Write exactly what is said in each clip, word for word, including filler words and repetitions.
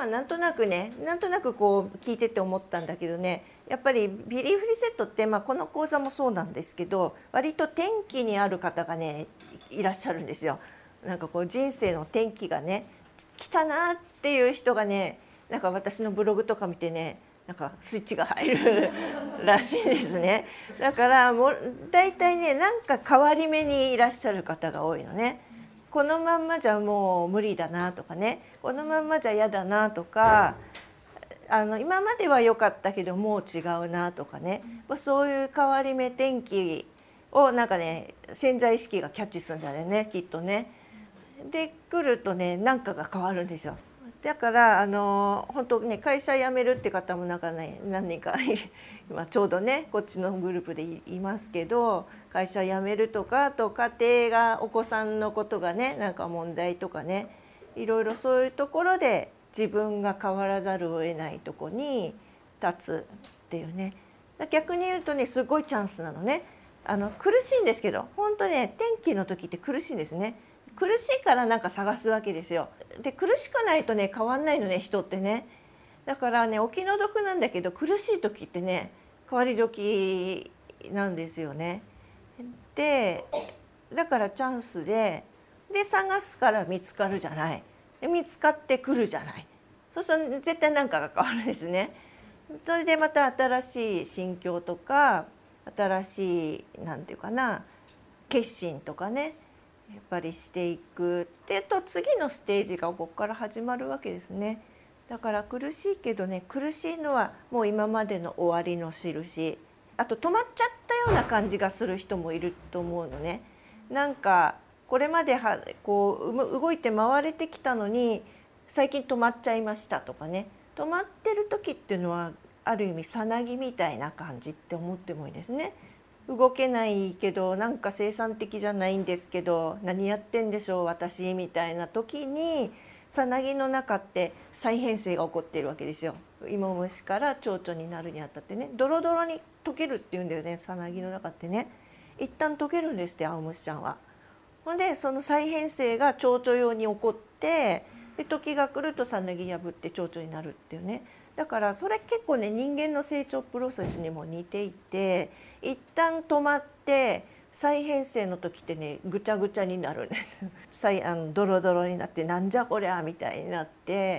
まあなんとなくねなんとなくこう聞いてて思ったんだけどね、やっぱりビリーフリセットって、まあ、この講座もそうなんですけど、割と転機にある方がねいらっしゃるんですよ。なんかこう人生の転機がね来たなっていう人がね、なんか私のブログとか見てね、なんかスイッチが入るらしいですね。だからもう大体ねなんか変わり目にいらっしゃる方が多いのね。このまんまじゃもう無理だなとかね、このまんまじゃ嫌だなとか、あの今までは良かったけどもう違うなとかね、そういう変わり目転機をなんかね潜在意識がキャッチするんだよねきっとね。で来るとね何かが変わるんですよ。だからあの本当ね会社辞めるって方もなんかね何人か今ちょうどねこっちのグループでいますけど、会社辞めるとか、あと家庭がお子さんのことがねなんか問題とかね、いろいろそういうところで自分が変わらざるを得ないとこに立つっていうね。逆に言うとねすごいチャンスなのね。あの苦しいんですけど、本当ね転機の時って苦しいんですね。苦しいからなんか探すわけですよ。で苦しくないとね変わんないのね人ってね。だからねお気の毒なんだけど苦しい時ってね変わり時なんですよね。でだからチャンスでで探すから見つかるじゃない。で見つかってくるじゃない。そうすると絶対何かが変わるんですね。それでまた新しい心境とか新しいなんていうかな決心とかねやっぱりしていくっていうと次のステージがここから始まるわけですね。だから苦しいけどね、苦しいのはもう今までの終わりの印。あと止まっちゃったような感じがする人もいると思うのね。なんかこれまではこう動いて回れてきたのに最近止まっちゃいましたとかね、止まってる時っていうのはある意味さなぎみたいな感じって思ってもいいですね。動けないけどなんか生産的じゃないんですけど何やってんでしょう私みたいな時に、さなぎの中って再編成が起こっているわけですよ。芋虫から蝶々になるにあたってね、ドロドロに溶けるっていうんだよね。さなぎの中ってね一旦溶けるんですって青虫ちゃんは。ほんでその再編成が蝶々用に起こって、で時が来るとさなぎ破って蝶々になるっていうね。だからそれ結構ね人間の成長プロセスにも似ていて、一旦止まって再編成の時ってねぐちゃぐちゃになるんです再あのドロドロになってなんじゃこりゃみたいになって、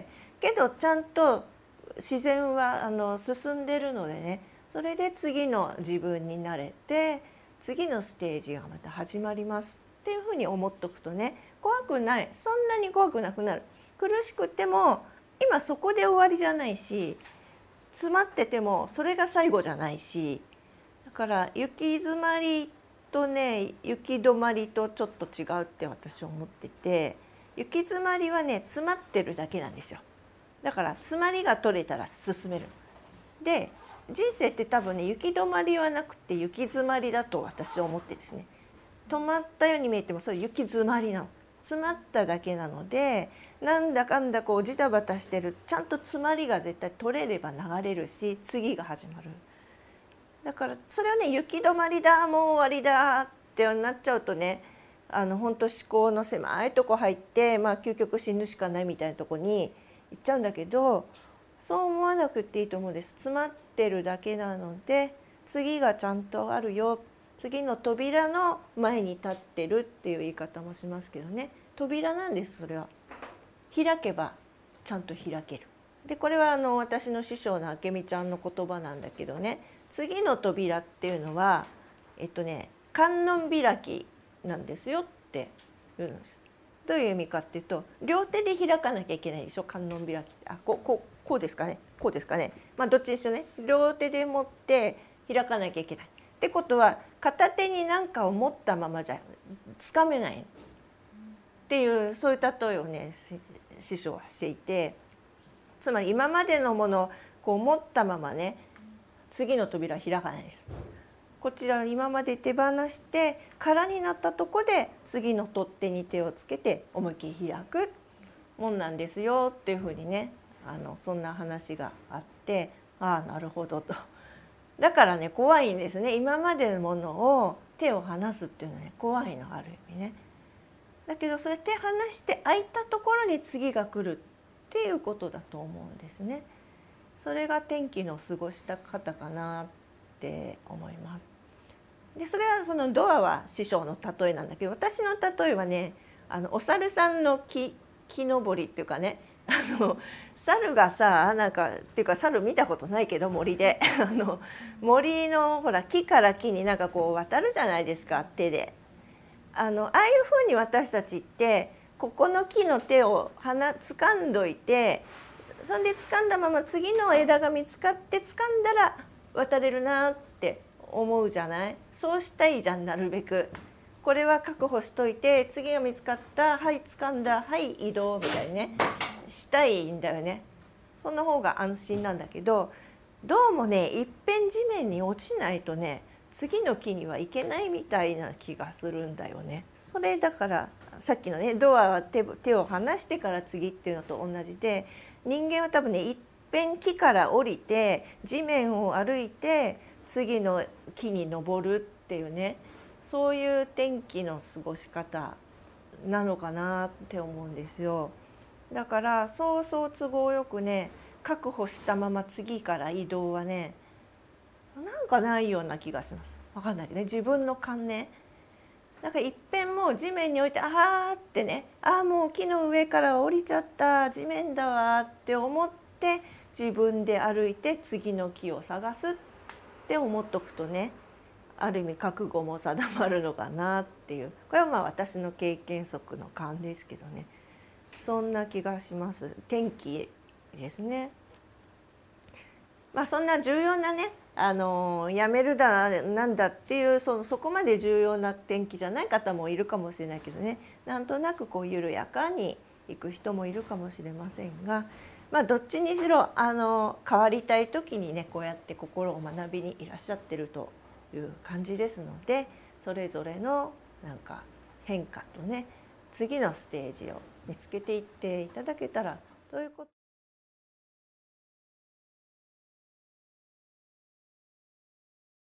けどちゃんと自然はあの進んでるのでね、それで次の自分になれて次のステージがまた始まりますっていうふうに思っとくとね、怖くない、そんなに怖くなくなる。苦しくても今そこで終わりじゃないし、詰まっててもそれが最後じゃないし、だから行き詰まりとね行き止まりとちょっと違うって私は思ってて、行き詰まりはね詰まってるだけなんですよ。だから詰まりが取れたら進める。で人生って多分ね行き止まりはなくて行き詰まりだと私は思ってですね、止まったように見えてもそれ行き詰まりなの、詰まっただけなので、なんだかんだこうジタバタしてるとちゃんと詰まりが絶対取れれば流れるし次が始まる。だからそれをね行き止まりだもう終わりだってなっちゃうとね、あの本当思考の狭いとこ入って、まあ、究極死ぬしかないみたいなとこに行っちゃうんだけど、そう思わなくていいと思うんです。詰まってるだけなので次がちゃんとあるよ、次の扉の前に立ってるっていう言い方もしますけどね、扉なんです。それは開けばちゃんと開ける。でこれはあの私の師匠の明美ちゃんの言葉なんだけどね、次の扉っていうのはえっとね観音開きなんですよって言うんです。どういう意味かっていうと、両手で開かなきゃいけないでしょ観音開きって。あこうこうこうですかね、こうですかね、まあどっちにしろね両手で持って開かなきゃいけないってことは、片手に何かを持ったままじゃつかめないっていう、そういう例えをね師匠はしていて、つまり今までのものをこう持ったままね次の扉は開かないです。こちら今まで手放して空になったとこで次の取っ手に手をつけて思いっきり開くもんなんですよっていうふうにね、あのそんな話があって、ああなるほどと。だからね怖いんですね。今までのものを手を離すっていうのはね怖いのある意味ね。だけどそれ手離して空いたところに次が来るっっていうことだと思うんですね。それが天気の過ごした方かなって思います。でそれはそのドアは師匠の例えなんだけど、私の例えはね、あのお猿さんの木木登りっていうかね、あの猿がさ、なんかっていうか猿見たことないけど森であの森のほら木から木になんかこう渡るじゃないですか、手で。あのああいうふうに私たちってここの木の手を鼻掴んどいて、そんで掴んだまま次の枝が見つかって掴んだら渡れるなって思うじゃない。そうしたいじゃん、なるべく。これは確保しといて、次が見つかった、はい掴んだ、はい移動みたいにねしたいんだよね。その方が安心なんだけど、どうもね、いっぺん地面に落ちないとね次の木には行けないみたいな気がするんだよね。それだからさっきのね、ドアは 手, 手を離してから次っていうのと同じで、人間は多分ね、いっぺん木から降りて地面を歩いて次の木に登るっていうね、そういう天気の過ごし方なのかなって思うんですよ。だからそうそう都合よくね確保したまま次から移動はね、なんかないような気がします。わかんないけどね、自分の勘ね。なんかいっぺんもう地面に置いて、あーってね、あーもう木の上から降りちゃった、地面だわって思って自分で歩いて次の木を探すって思っとくとね、ある意味覚悟も定まるのかなっていう、これはまあ私の経験則の勘ですけどね、そんな気がします。天気ですね。まあそんな重要なね、あのやめるだなんだっていう、そのそこまで重要な天気じゃない方もいるかもしれないけどね、なんとなくこう緩やかに行く人もいるかもしれませんが、まあどっちにしろあの変わりたい時にね、こうやって心を学びにいらっしゃってるという感じですので、それぞれのなんか変化とね、次のステージを見つけていっていただけたらということ